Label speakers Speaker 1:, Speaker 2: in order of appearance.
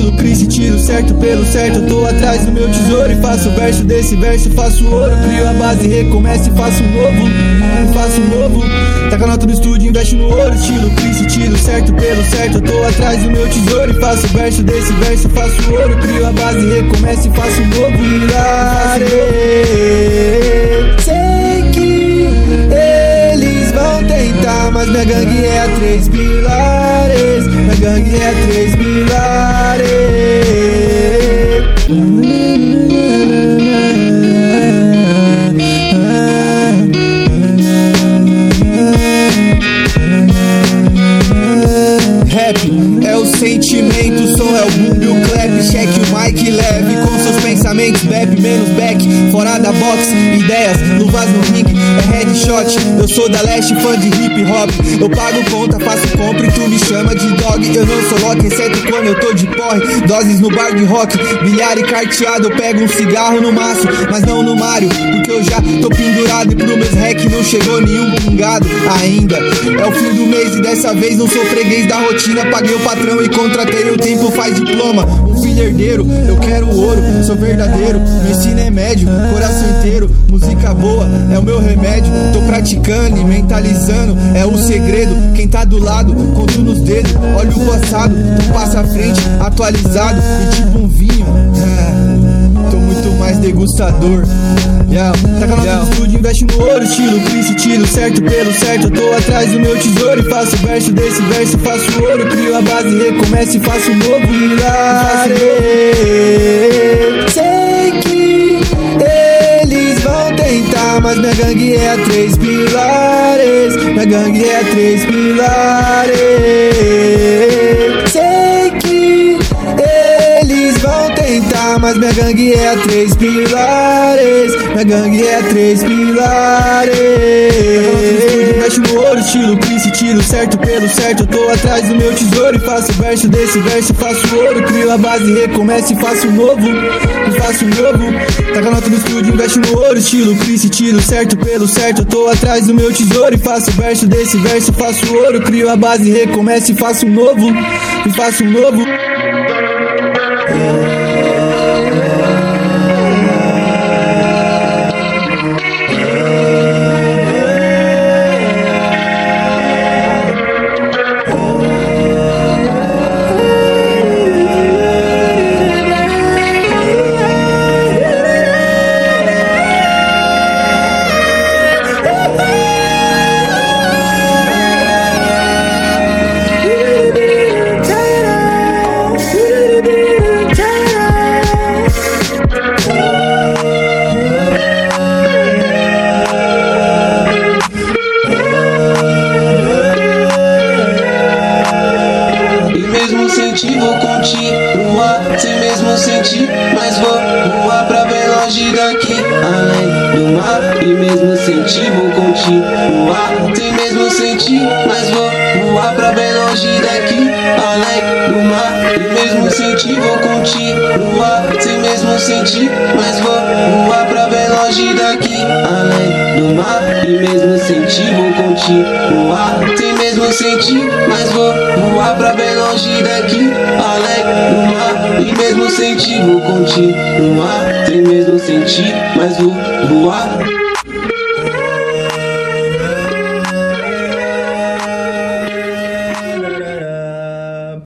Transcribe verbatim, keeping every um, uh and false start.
Speaker 1: estilo Chris, tiro certo pelo certo. Eu tô atrás do meu tesouro e faço verso desse verso, faço ouro. Crio a base, recomeço e faço um novo, e faço um novo. Taca a nota do estúdio, investe no ouro. Estilo Chris, tiro certo pelo certo. Eu tô atrás do meu tesouro e faço verso desse verso, faço ouro. Crio a base, recomeço e faço um novo. Pilares, sei que eles vão tentar, mas minha gangue é a três pilares. Minha gangue é a três pilares. Rap é o sentimento, o som é o boom e o clap. Cheque o mic leve com seus pensamentos, bebe menos back, fora da box, ideias, luvas no ringue, é headshot. Eu sou da leste, fã de hip hop. Eu pago conta, faço compra e tu me chama de dog. Eu não sou lock, exceto quando eu tô de porre. Doses no bar de rock, bilhar e carteado. Eu pego um cigarro no maço, mas não no Mario, porque eu já tô pendurado e pro meus rec não chegou nenhum pingado ainda. É o fim do mês e dessa vez não sou freguês da rotina. Paguei o patrão e contratei, o tempo faz diploma. Um filho herdeiro, eu quero ouro, sou verdadeiro. Meu ensino é médio, coração inteiro. Música boa é o meu remédio. Tô praticando e mentalizando, é o segredo. Quem tá do lado, conto nos dedos. Olha o passado, tu passa à frente, atualizado e tipo um vinho. É, tô muito mais degustador. Yeah. Taca na nota do estúdio, investe no ouro. Estilo Chris, tiro certo pelo certo. Eu tô atrás do meu tesouro e faço verso desse verso, faço ouro. Crio a base, recomeço e faço um novo. Pilares, sei que eles vão tentar, mas minha gangue é a três pilares. Minha gangue é a três pilares. Sei que eles vão tentar, mas minha gangue é a três pilares. Minha gangue é a três pilares. Investe no ouro, estilo Chris, tiro certo pelo certo. Eu tô atrás do meu tesouro e faço verso desse verso, faço ouro. Crio a base, recomeço e faço um novo, e faço um novo. Taca a nota do estúdio, investe no ouro. Estilo Chris, tiro certo pelo certo. Eu tô atrás do meu tesouro e faço verso desse verso, faço ouro. Crio a base, recomeço e faço um novo, e faço um novo.
Speaker 2: Vou continuar sem mesmo sentir, mas vou voar pra bem longe daqui, além do mar. E mesmo sentir, vou continuar sem mesmo sentir, mas vou voar pra bem longe daqui, além do mar. E mesmo sentir, vou continuar sem mesmo sentir, mas vou voar pra bem longe daqui, além do mar. E mesmo sentir, vou continuar sem mesmo sentir, mas vou voar pra bem longe daqui, além do mar. E mesmo sentir, vou continuar sem mesmo sentir, mas vou voar.